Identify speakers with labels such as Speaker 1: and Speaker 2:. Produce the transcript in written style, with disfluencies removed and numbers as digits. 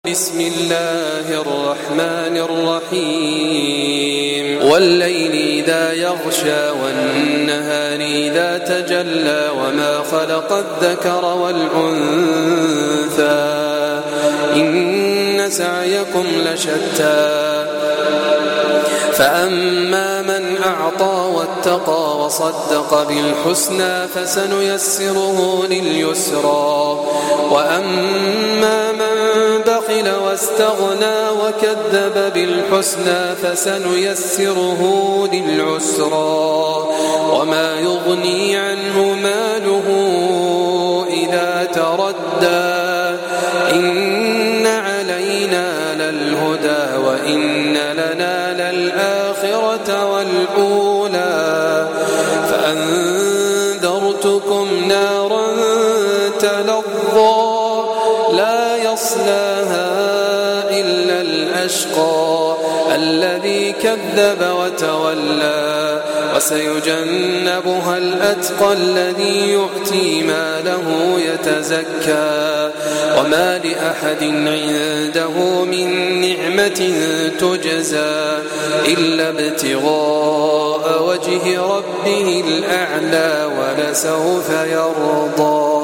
Speaker 1: بسم الله الرحمن الرحيم والليل إذا يغشى والنهار إذا تجلى وما خلق الذكر والأنثى إن سعيكم لشتى فأما من أعطى واتقى وصدق بالحسنى فسنيسره لليسرى وأما من بخل واستغنى وكذب بالحسنى فسنيسره للعسرى وما يغني عنه ماله إذا تردى إن علينا للهدى وإن لنا للآخرة والأولى فأنذرتكم نارا تلظى لا يصلاها إلا الأشقى الذي كذب وتولى وسيجنبها الأتقى الذي يؤتي ماله يتزكى وما لأحد عنده من نعمة تجزى إلا ابتغاء وجه ربه الأعلى ولسوف يرضى.